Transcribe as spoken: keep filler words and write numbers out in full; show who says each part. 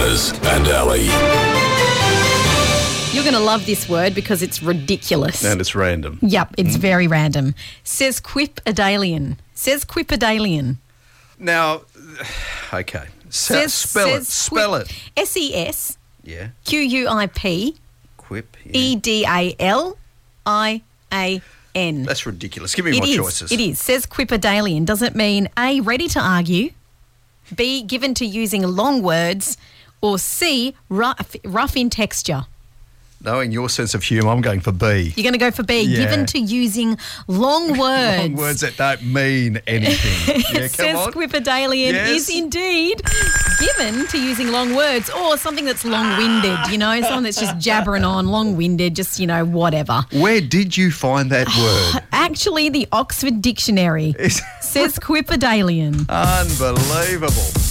Speaker 1: Manners and Ali.
Speaker 2: You're going to love this word because it's ridiculous.
Speaker 3: And it's random.
Speaker 2: Yep, it's mm. very random. Says quipedalian. Says quipedalian.
Speaker 3: Now, okay. So,
Speaker 2: says,
Speaker 3: spell
Speaker 2: says
Speaker 3: it. Spell
Speaker 2: quip,
Speaker 3: it.
Speaker 2: S E S.
Speaker 3: Yeah.
Speaker 2: Q U I P.
Speaker 3: Quip. Yeah.
Speaker 2: E D A L I A N.
Speaker 3: That's ridiculous. Give me
Speaker 2: it
Speaker 3: more
Speaker 2: is,
Speaker 3: choices.
Speaker 2: It is. Says quipedalian. Does it mean A, ready to argue, B, given to using long words, or C, rough, rough in texture?
Speaker 3: Knowing your sense of humour, I'm going for B.
Speaker 2: You're going to go for B,
Speaker 3: yeah.
Speaker 2: given to using long words.
Speaker 3: Long words that don't mean anything. Yeah, come
Speaker 2: Says
Speaker 3: on.
Speaker 2: quipedalian
Speaker 3: Yes.
Speaker 2: is indeed given to using long words or something that's long-winded, you know, something that's just jabbering on, long-winded, just, you know, whatever.
Speaker 3: Where did you find that word?
Speaker 2: Actually, the Oxford Dictionary says quipedalian.
Speaker 3: Unbelievable.